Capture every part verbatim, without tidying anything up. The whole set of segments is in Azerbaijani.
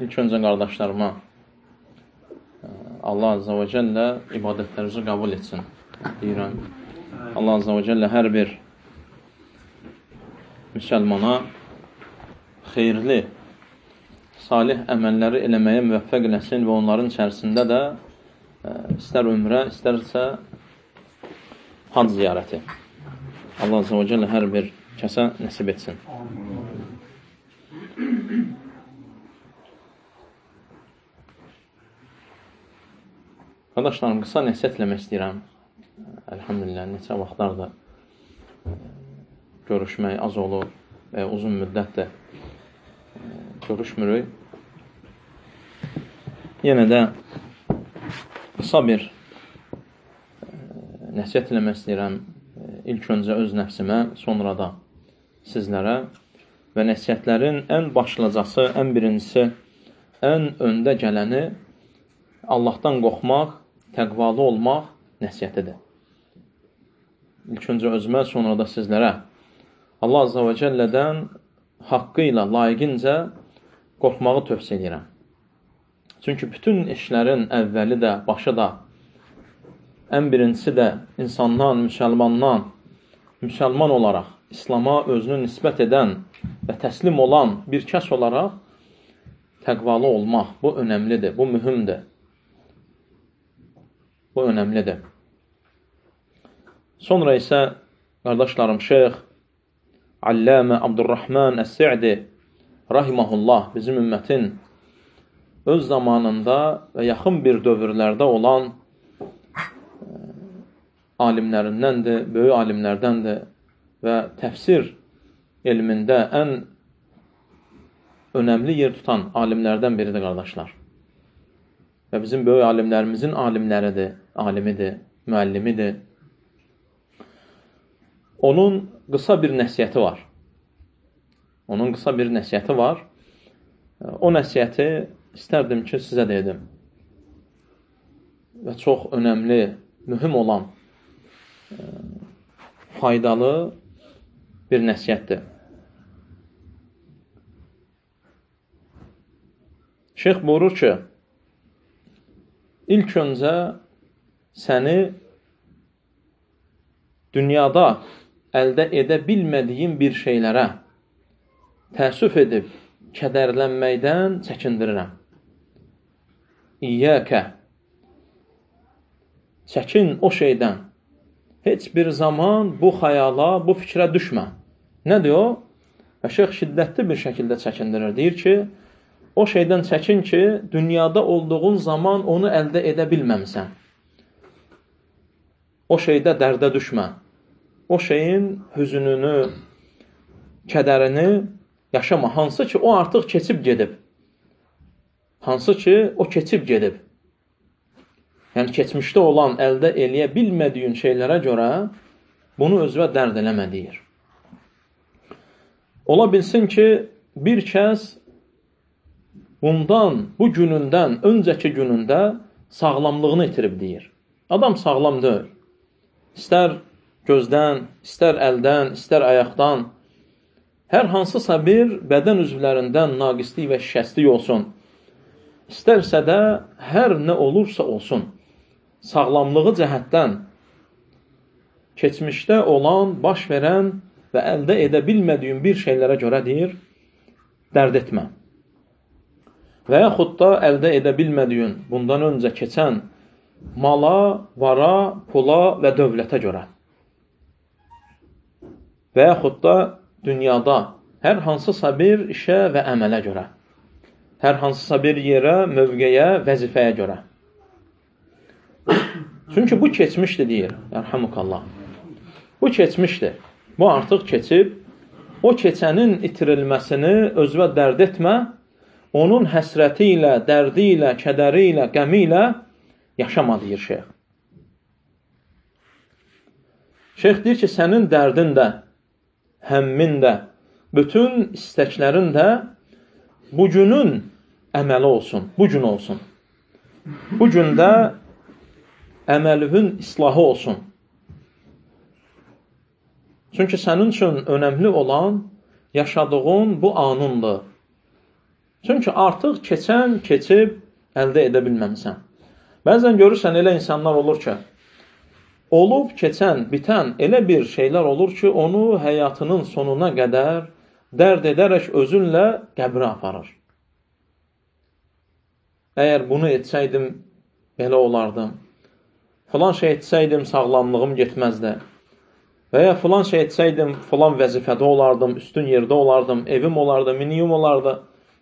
İlk öncə qardaşlarıma Allah Azza və Cəllə ibadətlərimizi qəbul etsin deyirəm. Allah Azza və Cəllə hər bir müsəlmana xeyirli, salih əməlləri eləməyə müvəffəq eləsin və onların içərisində də istər ömrə, istərsə hac ziyarəti. Allah Azza və Cəllə hər bir kəsə nəsib etsin. Qardaşlarım, qısa nəsihət eləmək istəyirəm. Elhamdülillah, neçə vaxtlarda görüşmək az olur və uzun müddətdə görüşmürük. Yenə də qısa bir nəsihət eləmək istəyirəm. İlk öncə öz nəfsimə, sonra da sizlərə və nəsihətlərin ən başlıcası, ən birincisi, ən öndə gələni Allahdan qorxmaq, təqvalı olmaq nəsihətidir. İlk öncə özümə, sonra da sizlərə Allah Azza və Cəllədən haqqı ilə, layiqincə qorxmağı tövsiyə edirəm. Çünki bütün işlərin əvvəli də, başı da, ən birincisi də insandan, müsəlmandan, müsəlman olaraq İslama özünü nisbət edən və təslim olan bir kəs olaraq təqvalı olmaq, bu önəmlidir, bu mühümdür. Bu önəmlidir. Sonra isə qardaşlarım Şeyx Allamə Abdurrahman Əs-Sa'di rahimehullah bizim ümmətin öz zamanında və yaxın bir dövrlərdə olan alimlərindəndir, böyük alimlərdəndir və təfsir elmində ən önəmli yer tutan alimlərdən biridir qardaşlar. Və bizim böyük alimlərimizin alimləridir, alimidir, müəllimidir. Onun qısa bir nəsihəti var. Onun qısa bir nəsihəti var. O nəsihəti istərdim ki, sizə dedim. Və çox önəmli, mühüm olan, faydalı bir nəsihətdir. Şeyx buyurur ki, İlk öncə səni dünyada əldə edə bilmədiyin bir şeylərə təəssüf edib, kədərlənməkdən çəkindirirəm. İyyəkə, çəkin o şeydən. Heç bir zaman bu xəyala, bu fikrə düşmə. Nədir o? Və şeyx şiddətli bir şəkildə çəkindirir. Deyir ki, o şeydən çəkin ki, dünyada olduğun zaman onu əldə edə bilməmisən. O şeydə dərdə düşmə. O şeyin hüzününü, kədərini yaşama. Hansı ki, o artıq keçib gedib. Hansı ki, o keçib gedib. Yəni, keçmişdə olan, əldə eləyə bilmədiyin şeylərə görə bunu özünə dərd eləmə deyir. Ola bilsin ki, bir kəs bundan, bu günündən, öncəki günündə sağlamlığını itirib deyir. Adam sağlam deyil. İstər gözdən, istər əldən, istər ayaqdan, hər hansısa bir bədən üzvlərindən naqislik və şikəstlik olsun. İstərsə də hər nə olursa olsun, sağlamlığı cəhətdən keçmişdə olan, baş verən və əldə edə bilmədiyin bir şeylərə görə deyir, dərd etmə. Və yaxud da əldə edə bilmədiyin, bundan öncə keçən mala, vara, pula və dövlətə görə. Və yaxud da dünyada hər hansısa bir işə və əmələ görə. Hər hansısa bir yerə, mövqeyə, vəzifəyə görə. Çünki bu keçmişdir, deyir. Yarhamukallah. Bu keçmişdir. Bu artıq keçib. O keçənin itirilməsini özünə dərd etmə. Onun həsrəti ilə, dərdi ilə, kədəri ilə, qəmi ilə yaşama, deyir şeyx. Şeyx deyir ki, sənin dərdin də, həmmin də, bütün istəklərin də bugünün əməli olsun, bugün olsun. Bugün də əməlinin islahı olsun. Çünki sənin üçün önəmli olan yaşadığın bu anındır. Çünki artıq keçən, keçib əldə edə bilməmisən. Bəzən görürsən elə insanlar olur ki, olub, keçən, bitən elə bir şeylər olur ki, onu həyatının sonuna qədər dərd edərək özünlə qəbrə aparır. Əgər bunu etsəydim, belə olardım. Filan şey etsəydim, sağlamlığım getməzdi. Və ya filan şey etsəydim, filan vəzifədə olardım, üstün yerdə olardım, evim olardı, miniyum olardı.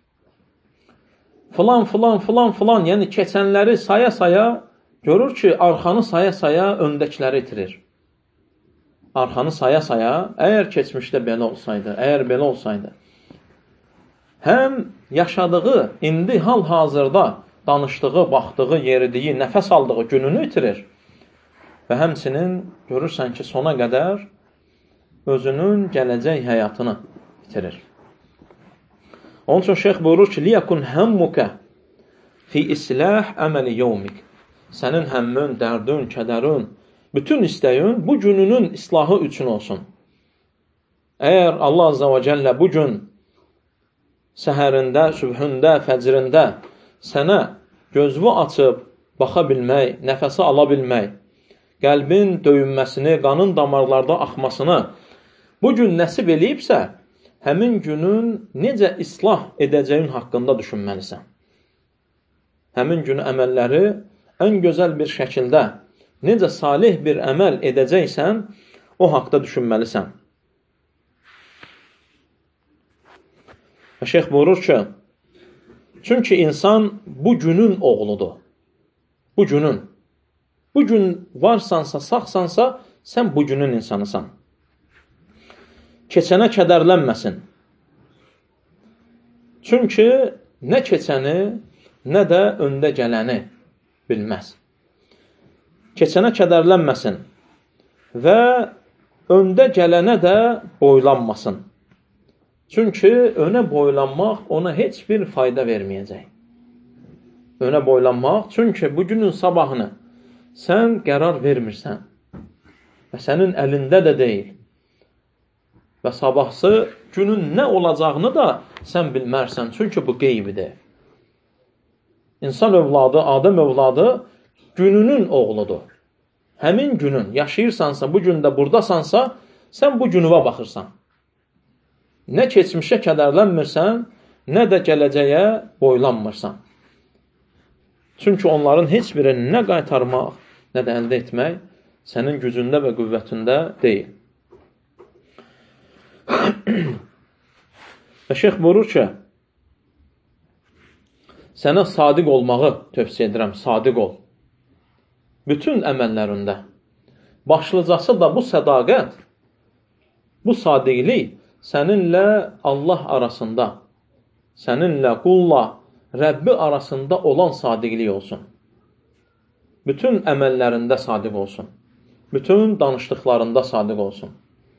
Filan, filan, filan, filan, yəni keçənləri saya-saya görür ki, arxanı saya-saya öndəkiləri itirir. Arxanı saya-saya, əgər keçmişdə belə olsaydı, əgər belə olsaydı, həm yaşadığı, indi hal-hazırda danışdığı, baxdığı, yeridiyi, nəfəs aldığı gününü itirir. Və həmçinin görürsən ki, sona qədər özünün gələcək həyatını itirir. Onun üçün şeyx buyurur ki, liyəkun həmmukə fi islah əməli yevmik. Sənin həmmin, dərdün, kədərin, bütün istəyin bu gününün islahı üçün olsun. Əgər Allah Azza və Cəllə bu gün səhərində, sübhündə, fəcrində sənə gözünü açıb baxa bilmək, nəfəsi ala bilmək, qəlbin döyünməsini, qanın damarlarda axmasını bu gün nəsib eləyibsə, həmin günün necə islah edəcəyin haqqında düşünməlisən. Həmin günü əməlləri ən gözəl bir şəkildə necə salih bir əməl edəcəksən, o haqda düşünməlisən. Və şeyx buyurur ki, çünki insan bu günün oğludur. Bu günün. Bu gün varsansa, sağsansa, sən bu günün insanısan. Keçənə kədərlənməsin. Çünki nə keçəni, nə də öndə gələni bilməz. Keçənə kədərlənməsin və öndə gələnə də boylanmasın. Çünki önə boylanmaq ona heç bir fayda verməyəcək. Önə boylanmaq, çünki bugünün sabahını sən qərar vermirsən və sənin əlində də deyil. Və sabahsı günün nə olacağını da sən bilmərsən, çünki bu qeybidir. İnsan övladı, Adəm övladı gününün oğludur. Həmin günün, yaşayırsansa, bu gündə buradasansa, sən bu günüvə baxırsan. Nə keçmişə kədərlənmirsən, nə də gələcəyə boylanmırsan. Çünki onların heç birini nə qaytarmaq, nə də əldə etmək sənin gücündə və qüvvətində deyil. Və şeyx buyurur ki, sənə sadiq olmağı tövsiyə edirəm, sadiq ol. Bütün əməllərində. Başlıcası da bu sədaqət, bu sadiqlik səninlə Allah arasında, səninlə qulla, Rəbbi arasında olan sadiqlik olsun. Bütün əməllərində sadiq olsun. Bütün danışdıqlarında sadiq olsun.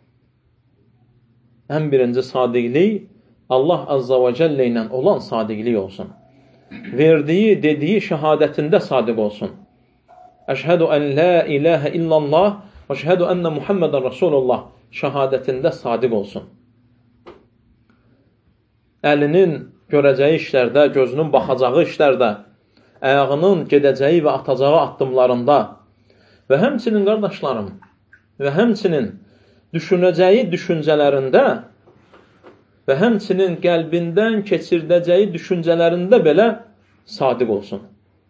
Ən birinci sadiqlik Allah Azza və Cəllə ilə olan sadiqlik olsun. Verdiyi, dediyi şəhadətində sadiq olsun. Əşhədu ən la ilahə illallah və əşhədu ənə Muhammedən Rasulullah şəhadətində sadiq olsun. Əlinin görəcəyi işlərdə, gözünün baxacağı işlərdə, ayağının gedəcəyi və atacağı addımlarında və həmçinin qardaşlarım və həmçinin düşünəcəyi düşüncələrində və həmçinin qəlbindən keçirdəcəyi düşüncələrində belə sadiq olsun.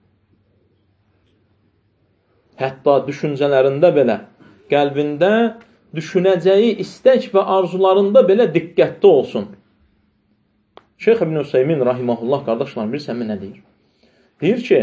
Hətta düşüncələrində belə, qəlbində düşünəcəyi istək və arzularında belə diqqətli olsun. Şeyx İbn Hüseymin rahiməhullah qardaşlar bilirsən nə deyir? Deyir ki,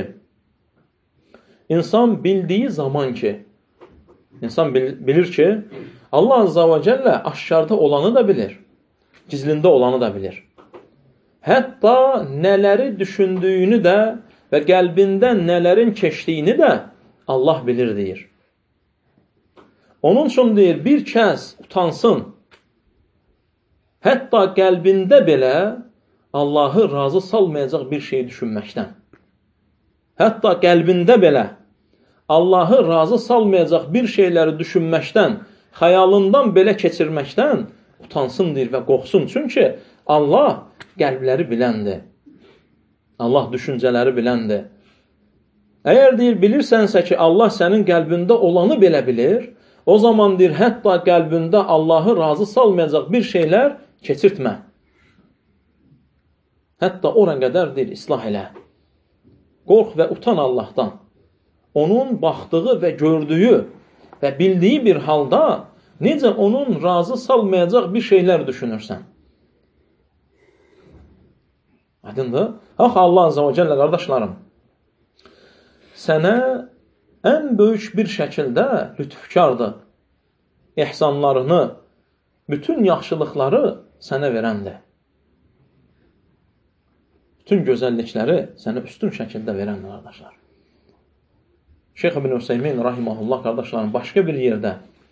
insan bildiyi zaman ki, insan bilir ki, Allah Azza və Cəllə aşkarda olanı da bilir, gizlində olanı da bilir. Hətta nələri düşündüyünü də və qəlbindən nələrin keçdiyini də Allah bilir deyir. Onun üçün deyir, bir kəs utansın, hətta qəlbində belə Allahı razı salmayacaq bir şey düşünməkdən. Hətta qəlbində belə Allahı razı salmayacaq bir şeyləri düşünməkdən, xəyalından belə keçirməkdən utansın deyir və qorxsun. Çünki Allah qəlbləri biləndir. Allah düşüncələri biləndir. Əgər deyir, bilirsənsə ki, Allah sənin qəlbində olanı belə bilir, o zaman deyir, hətta qəlbində Allahı razı salmayacaq bir şeylər keçirtmə. Hətta ora qədər deyir, islah elə. Qorx və utan Allahdan. Onun baxdığı və gördüyü və bildiyi bir halda necə onun razı salmayacaq bir şeylər düşünürsən. Aydındır? Axı Allah Azza və Cəllə, qardaşlarım, sənə ən böyük bir şəkildə lütfkardır. İhsanlarını, bütün yaxşılıqları sənə verəndir. Bütün gözəllikləri sənə üstün şəkildə verəndir, qardaşlar. Şeyx İbn Hüseymin rahimehullah, qardaşlarım, başqa bir yerdə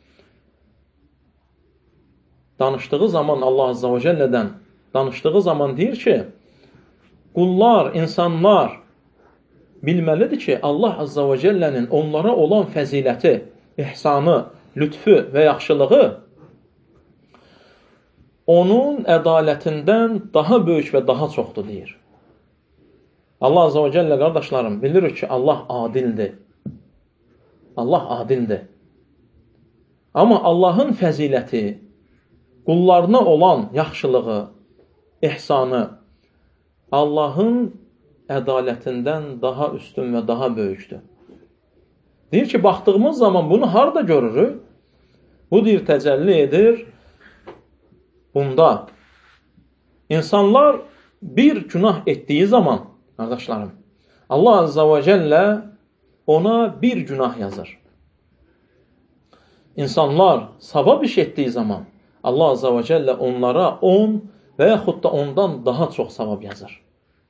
danışdığı zaman Allah Azza və Cəllədən danışdığı zaman deyir ki, qullar, insanlar bilməlidir ki, Allah Azza və Cəllənin onlara olan fəziləti, ihsanı, lütfü və yaxşılığı onun ədalətindən daha böyük və daha çoxdur, deyir. Allah Azza və Cəllə, qardaşlarım, bilirik ki, Allah adildir. Allah adildir. Amma Allahın fəziləti, qullarına olan yaxşılığı, ihsanı Allahın ədalətindən daha üstün və daha böyükdür. Deyir ki, baxdığımız zaman bunu harada görürük? Bu deyir, təcəlli edir bunda. İnsanlar bir günah etdiyi zaman, qardaşlarım, Allah Azza və Cəllə ona bir günah yazır. İnsanlar savab iş etdiyi zaman Allah Azza və Cəllə onlara on və yaxud da ondan daha çox savab yazır.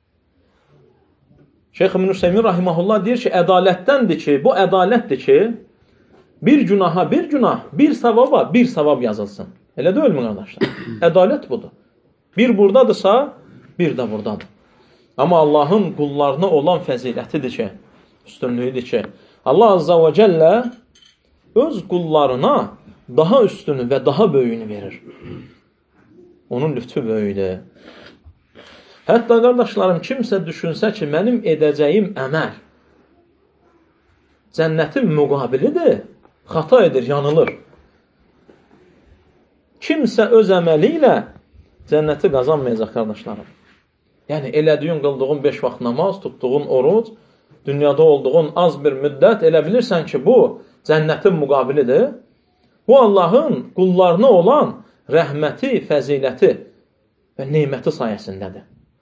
Şeyx İbn Hüseymin rahimehullah deyir ki, ədalətdəndir ki, bu ədalətdir ki, bir günaha bir günah, bir savaba bir savab yazılsın. Elə deyilmi, qardaşlar? Ədalət budur. Bir buradadırsa, bir də buradadır. Amma Allahın qullarına olan fəzilətidir ki, üstünlüyüdür ki, Allah Azza və Cəllə öz qullarına daha üstünü və daha böyüyünü verir. Onun lütfü böyüdür. Hətta, qardaşlarım, kimsə düşünsə ki, mənim edəcəyim əməl cənnətin müqabilidir, xata edir, yanılır. Kimsə öz əməli ilə cənnəti qazanmayacaq, qardaşlarım. Yəni, elədiyin, qıldığın beş vaxt namaz, tutduğun oruc, dünyada olduğun az bir müddət, elə bilirsən ki, bu cənnətin müqabilidir. Bu, Allahın qullarına olan rəhməti, fəziləti və neyməti sayəsindədir.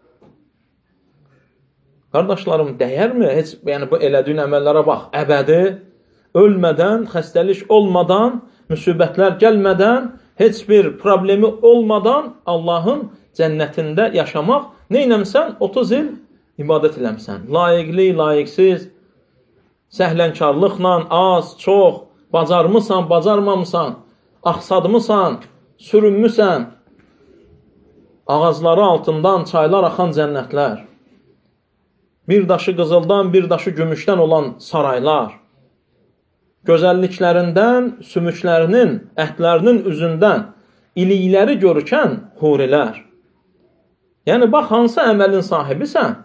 Qardaşlarım, dəyərmi? Heç, yəni, bu elədiyin əməllərə bax, əbədi, ölmədən, xəstəlik olmadan, müsibətlər gəlmədən, heç bir problemi olmadan Allahın cənnətində yaşamaq, neynəmsən? otuz il ibadət eləmsən. Layiqli, layiqsiz, səhlənkarlıqla, az, çox, bacarmısan, bacarmamısan, axsadmısan, sürünmüsən, ağacları altından çaylar axan cənnətlər, bir daşı qızıldan, bir daşı gümüşdən olan saraylar, gözəlliklərindən, sümüklərinin, ətlərinin üzündən ilikləri görükən hurilər. Yəni, bax, hansı əməlin sahibisən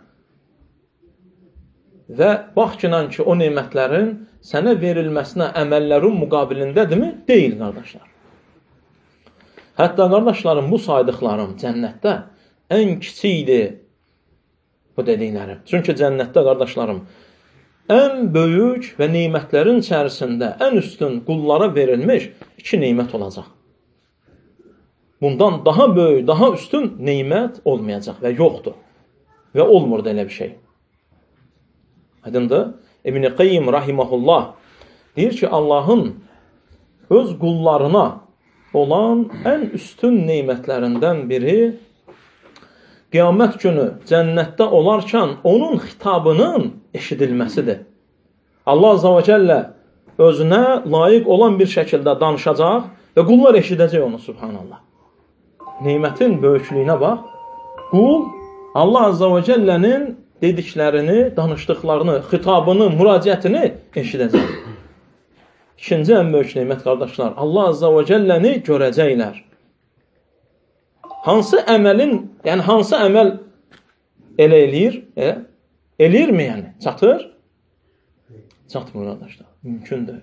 və bax ki, ki, o neymətlərin sənə verilməsinə əməllərin müqabilindədirmi? Deyil, qardaşlar. Hətta, qardaşlarım, bu saydıqlarım cənnətdə ən kiçikdir bu dediklərim. Çünki cənnətdə, qardaşlarım, ən böyük və neymətlərin içərisində ən üstün qullara verilmiş iki neymət olacaq. Bundan daha böyük, daha üstün neymət olmayacaq və yoxdur. Və olmur da elə bir şey. Aydındır? İbn-i Qayyim rahimehullah deyir ki, Allahın öz qullarına olan ən üstün neymətlərindən biri qiyamət günü cənnətdə olarkən onun xitabının eşidilməsidir. Allah Azza və Cəllə özünə layiq olan bir şəkildə danışacaq və qullar eşidəcək onu, subhanallah. Neymətin böyüklüyünə bax. Qul Allah Azza və Cəllənin dediklərini, danışdıqlarını, xitabını, müraciətini eşidəcək. İkinci ən böyük neymət, qardaşlar, Allah Azza və Cəlləni görəcəklər. Hansı əməlin, yəni hansı əməl Elə eləyir, elə, eləyirmi yəni? Çatır? Çatmır, qardaşlar. Mümkün deyil.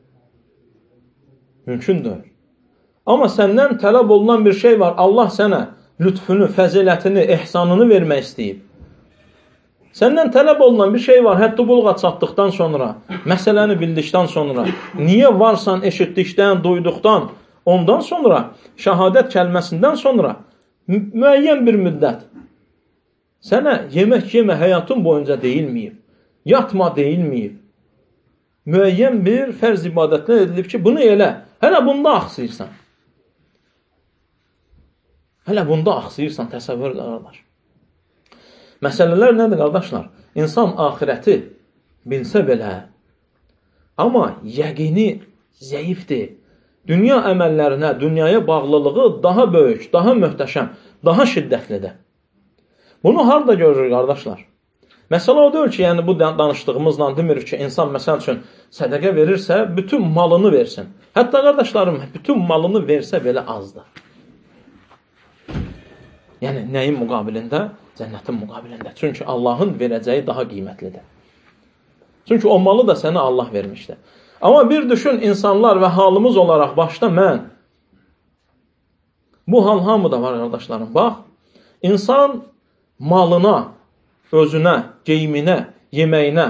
Mümkün deyil. Amma səndən tələb olunan bir şey var. Allah sənə lütfünü, fəzilətini, ehsanını vermək istəyib. Səndən tələb olunan bir şey var. Hətta buluğa çatdıqdan sonra, məsələni bildikdən sonra, niyə varsan eşitdikdən, duyduqdan, ondan sonra, şəhadət kəlməsindən sonra müəyyən bir müddət sənə yemək yemə həyatın boyunca deyilməyib, yatma deyilməyib. Müəyyən bir fərz ibadətlər edilib ki, bunu elə, hələ bunda axsıyırsan. Hələ bunda axsıyırsan, təsəvvür qardaş. Məsələlər nədir, qardaşlar? İnsan axirəti bilsə belə, amma yəqini zəifdir. Dünya əməllərinə, dünyaya bağlılığı daha böyük, daha möhtəşəm, daha şiddətlidir. Bunu harada görürük, qardaşlar? Məsələ o deyil ki, yəni bu danışdığımızla demirik ki, insan məsəl üçün sədəqə verirsə, bütün malını versin. Hətta qardaşlarım, bütün malını versə belə azdır. Yəni, nəyin müqabilində? Cənnətin müqabilində. Çünki Allahın verəcəyi daha qiymətlidir. Çünki o malı da sənə Allah vermişdir. Amma bir düşün, insanlar və halımız olaraq başda mən, bu hal hamıda var, qardaşlarım. Bax, insan malına, özünə, geyiminə, yeməyinə,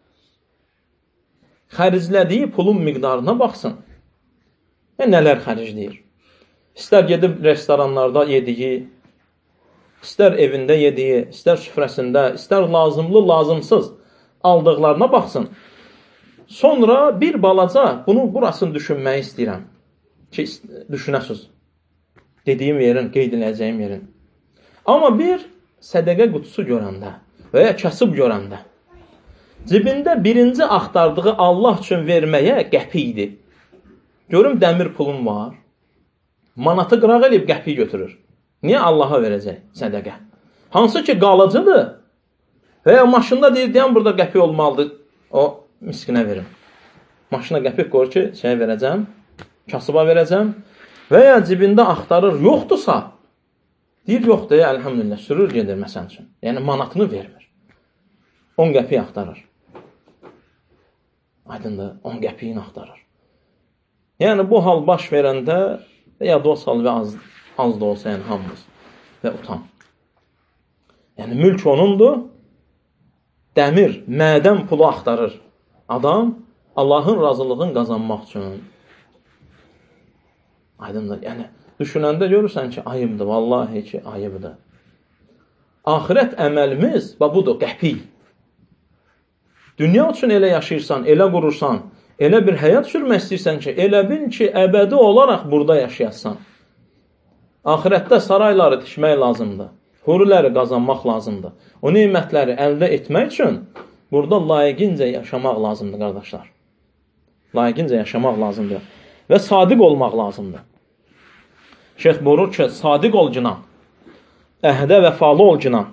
xərclədiyi pulun miqdarına baxsın. Və nələr xərcləyir? İstər gedib restoranlarda yediyi, istər evində yediyi, istər süfrəsində, istər lazımlı, lazımsız aldıqlarına baxsın. Sonra bir balaca bunu burasını düşünməyi istəyirəm ki, düşünəsiz. Dediyim yerin, qeyd edəcəyim yerin. Amma bir sədəqə qutusu görəndə və ya kasıb görəndə cibində birinci axtardığı Allah üçün verməyə qəpik idi. Görüm, dəmir pulum var. Manatı qıraq eləyib qəpik götürür. Niyə Allaha verəcək sədəqə? Hansı ki qalıcıdır və ya maşında deyir, deyən burada qəpik olmalıdır, o miskinə verim. Maşına qəpik qoyur ki, şeyə verəcəm, kasıba verəcəm və ya cibində axtarır, yoxdursa, deyir, yoxdur, əlhamdülillah, sürür gedir məsəl üçün. Yəni, manatını vermir. on qəpik axtarır. Aydındır, on qəpiyin axtarır. Yəni, bu hal baş verəndə ya dosal və az, az da olsa, yəni hamımız və utan. Yəni, mülk onundur, dəmir, mədən pulu axtarır. Adam Allahın razılığını qazanmaq üçün. Aydındır, yəni, düşünəndə görürsən ki, ayıbdır, vallahi ki, ayıbdır. Ahirət əməlimiz, budur, qəpik. Dünya üçün elə yaşayırsan, elə qurursan, elə bir həyat sürmək istəyirsən ki, elə bil ki, əbədi olaraq burada yaşayassan. Ahirətdə sarayları tikmək lazımdır. Huriləri qazanmaq lazımdır. O neymətləri əldə etmək üçün burada layiqincə yaşamaq lazımdır, qardaşlar. Layiqincə yaşamaq lazımdır. Və sadiq olmaq lazımdır. Şeyx buyurur ki, sadiq ol cinan, əhdə vəfalı ol cinan.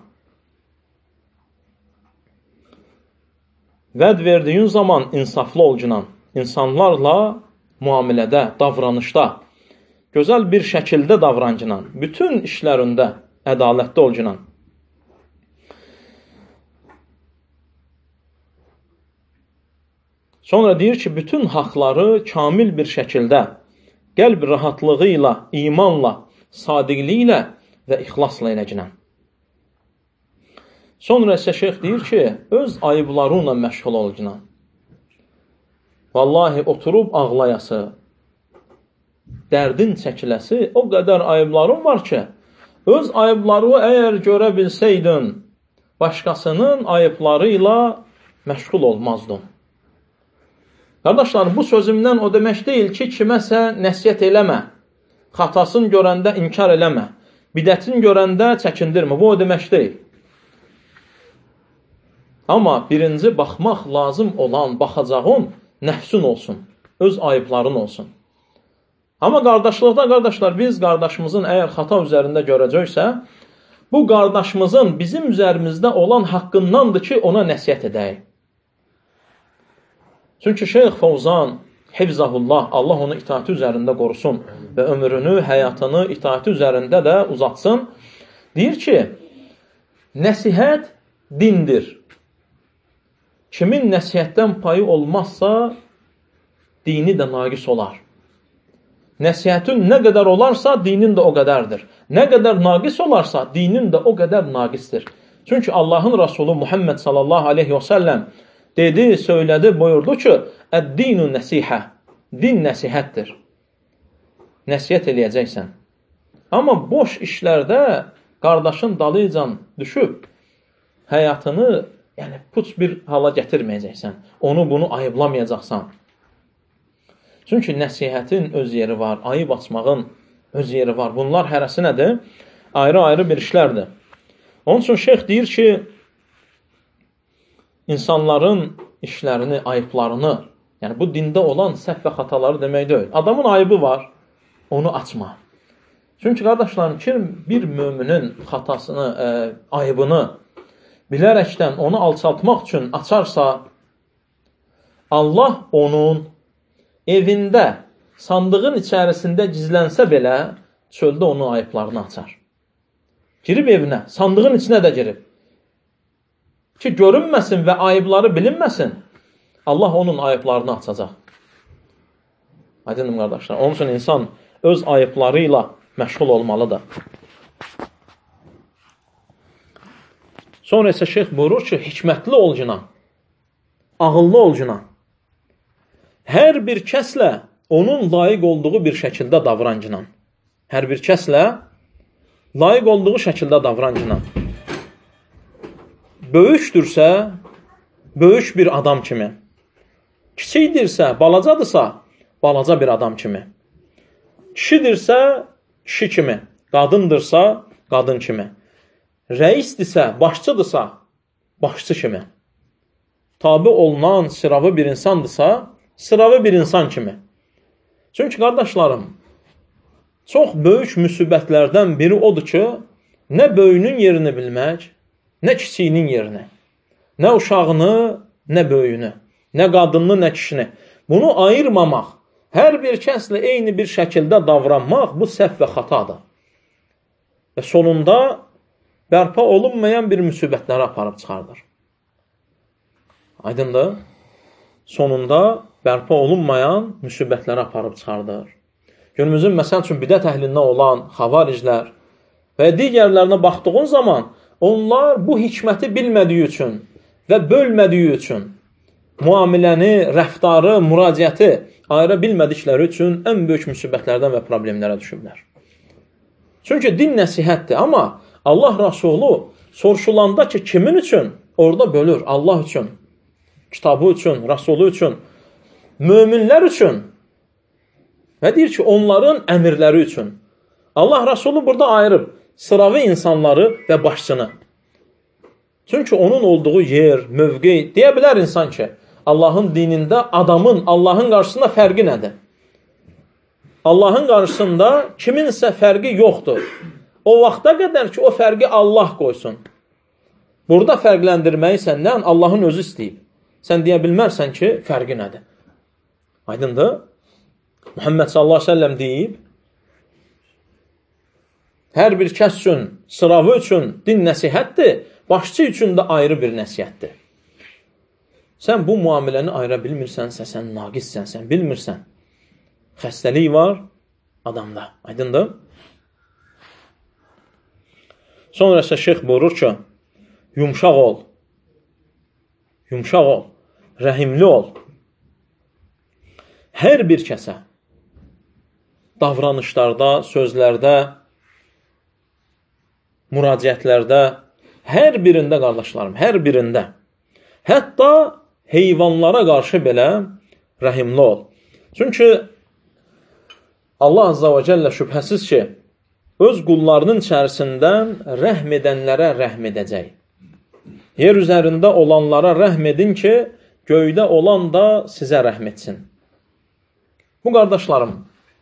Vəd verdiyin zaman insaflı ol cinan. İnsanlarla müamilədə, davranışda, gözəl bir şəkildə davran cinan. Bütün işlərində ədalətli ol cinan. Sonra deyir ki, bütün haqları kamil bir şəkildə, qəlb rahatlığı ilə, imanla, sadiqliklə və ixlasla elə cinan. Sonra isə şeyx deyir ki, öz ayıblarınla məşğul ol cinan. Vallahi oturub ağlayası, dərdin çəkiləsi, o qədər ayıbların var ki, öz ayıbları əgər görə bilsəydin, başqasının ayıbları ilə məşğul olmazdın. Qardaşlar, bu sözümdən o demək deyil ki, kiməsə nəsiyyət eləmə, xatasını görəndə inkar eləmə, bidətini görəndə çəkindirmə, bu o demək deyil. Amma birinci baxmaq lazım olan, baxacağın nəfsin olsun, öz ayıbların olsun. Amma qardaşlıqda, qardaşlar, biz qardaşımızın əgər xata üzərində görəcəksə, bu qardaşımızın bizim üzərimizdə olan haqqındandır ki, ona nəsiyyət edək. Çünki Şeyx Fovzan, Hifzahullah, Allah onu itaati üzərində qorusun və ömrünü, həyatını itaati üzərində də uzatsın. Deyir ki, Nəsihət dindir. Kimin nəsihətdən payı olmazsa, dini də naqis olar. Nəsihətin nə qədər olarsa, dinin də o qədərdir. Nə qədər naqis olarsa, dinin də o qədər naqisdir. Çünki Allahın Rasulü Muhammed sallallahu aleyhi və səlləm dedi, söylədi, buyurdu ki, Əd-dinu nəsihə, din nəsihətdir. Nəsihət eləyəcəksən. Amma boş işlərdə qardaşın dalıcan düşüb, həyatını yəni, puç bir hala gətirməyəcəksən. Onu, bunu ayıblamayacaqsan. Çünki nəsihətin öz yeri var, ayıb açmağın öz yeri var. Bunlar hərəsi nədir? Ayrı-ayrı bir işlərdir. Onun üçün şeyx deyir ki, insanların işlərini, ayıblarını, yəni bu dində olan səhv və xataları demək deyil. Adamın ayıbı var, onu açma. Çünki qardaşlarım, kim bir müminin xatasını, e, ayıbını bilərəkdən onu alçaltmaq üçün açarsa, Allah onun evində, sandığın içərisində gizlənsə belə, çöldə onun ayıblarını açar. Girib evinə, sandığın içinə də girib. Ki, görünməsin və ayıbları bilinməsin, Allah onun ayıblarını açacaq. Aydınım qardaşlar, onun üçün insan öz ayıbları ilə məşğul olmalıdır. Sonra isə şeyx buyurur ki, hikmətli olcuna, ağıllı olcuna, hər bir kəslə onun layiq olduğu bir şəkildə davrancına, hər bir kəslə layiq olduğu şəkildə davrancına, böyükdürsə, böyük bir adam kimi, kiçikdirsə, balacadırsa, balaca bir adam kimi, kişidirsə, kişi kimi, qadındırsa, qadın kimi, rəisdirsə, başçıdırsa, başçı kimi, tabi olunan sıravı bir insandırsa, sıravı bir insan kimi. Çünki qardaşlarım, çox böyük müsibətlərdən biri odur ki, nə böyünün yerini bilmək, nə kiçiyinin yerini, nə uşağını, nə böyünü, nə qadınını, nə kişini. Bunu ayırmamaq, hər bir kəslə eyni bir şəkildə davranmaq, bu səhv və xatadır. Və sonunda bərpa olunmayan bir müsibətləri aparıb çıxardır. Aydındır? Sonunda bərpa olunmayan müsibətləri aparıb çıxardır. Günümüzün məsəl üçün bidət əhlindən olan xavariclər və digərlərinə baxdığın zaman onlar bu hikməti bilmədiyi üçün və bölmədiyi üçün müamiləni, rəftarı, müraciəti ayıra bilmədikləri üçün ən böyük müsibətlərdən və problemlərə düşüblər. Çünki din nəsihətdir, amma Allah Rasulü soruşulanda ki, kimin üçün? Orada bölür, Allah üçün, kitabı üçün, Rasulü üçün, möminlər üçün və deyir ki, onların əmirləri üçün. Allah Rasulü burada ayırıb sıravi insanları və başçını. Çünki onun olduğu yer, mövqe, deyə bilər insan ki, Allahın dinində adamın Allahın qarşısında fərqi nədir? Allahın qarşısında kiminsə fərqi yoxdur. O vaxta qədər ki, o fərqi Allah qoysun. Burada fərqləndirməyi səndən Allahın özü istəyib. Sən deyə bilmərsən ki, fərqi nədir? Aydındır? Muhammed sallallahu aleyhi ve sellem deyib, hər bir kəs üçün, sıravı üçün din nəsihətdir, başçı üçün də ayrı bir nəsihətdir. Sən bu müamiləni ayıra bilmirsənsə, sən naqissən, sən bilmirsən. Xəstəlik var adamda. Aydındır? Sonra isə şeyx buyurur ki, yumşaq ol, yumşaq ol, rəhimli ol. Hər bir kəsə davranışlarda, sözlərdə, müraciətlərdə, hər birində qardaşlarım, hər birində, hətta heyvanlara qarşı belə rəhimli ol. Çünki Allah Azza və Cəllə şübhəsiz ki, öz qullarının içərisindən rəhm edənlərə rəhm edəcək. Yer üzərində olanlara rəhm edin ki, göydə olan da sizə rəhm etsin. Bu qardaşlarım,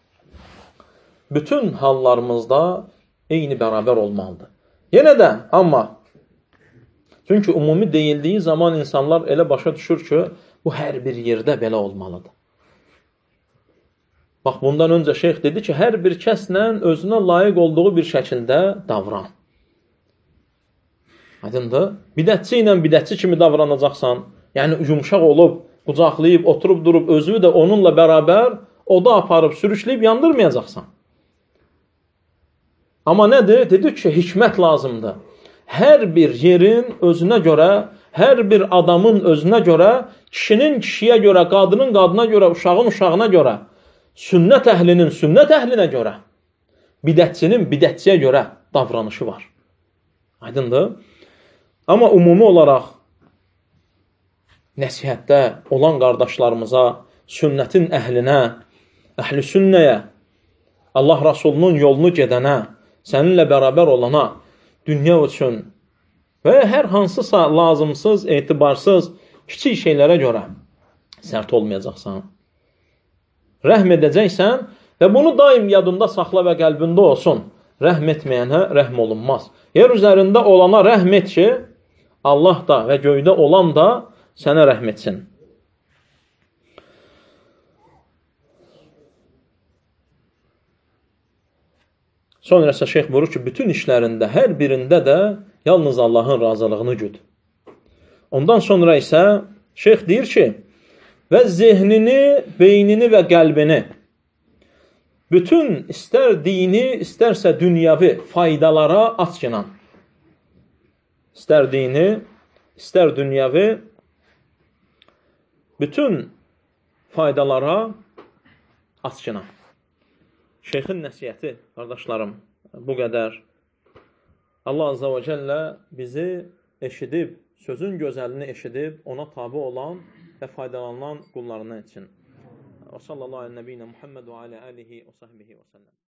bütün hallarımızda eyni bərabər olmalıdır. Yenə də, amma, çünki ümumi deyildiyi zaman insanlar elə başa düşür ki, bu hər bir yerdə belə olmalıdır. Bax, bundan öncə şeyx dedi ki, hər bir kəslə özünə layiq olduğu bir şəkildə davran. Aydındır? Bidətçi ilə bidətçi kimi davranacaqsan, yəni yumuşaq olub, qucaqlayıb, oturub durub, özünü də onunla bərabər oda aparıb, sürüşləyib yandırmayacaqsan. Amma nədir? Dedik ki, hikmət lazımdır. Hər bir yerin özünə görə, hər bir adamın özünə görə, kişinin kişiyə görə, qadının qadına görə, uşağın uşağına görə, sünnət əhlinin sünnət əhlinə görə, bidətçinin bidətçiyə görə davranışı var. Aydındır? Amma ümumi olaraq nəsihətdə olan qardaşlarımıza, sünnətin əhlinə, əhl-i sünnəyə, Allah Rasulunun yolunu gedənə, səninlə bərabər olana, dünya üçün və hər hansısa lazımsız, etibarsız, kiçik şeylərə görə sərt olmayacaqsan. Rəhm edəcəksən və bunu daim yadında saxla və qəlbində olsun. Rəhm etməyənə rəhm olunmaz. Yer üzərində olana rəhm et ki, Allah da və göydə olan da sənə rəhm etsin. Sonra isə şeyx buyurur ki, bütün işlərində, hər birində də yalnız Allahın razılığını güd. Ondan sonra isə şeyx deyir ki, və zehnini, beynini və qəlbini bütün istər dini, istərsə dünyəvi faydalara aç ki, istər dini, istər dünyəvi bütün faydalara aç ki. Şeyxin nəsiyyəti, qardaşlarım, bu qədər. Allah Azza və Cəllə bizi eşidib, sözün gözəlini eşidib, ona tabi olan və faydalanan qullarına etsin. Və sallallahu aleyhi və səlləm Muhammed və alə alihi və sahbihi və səlləm.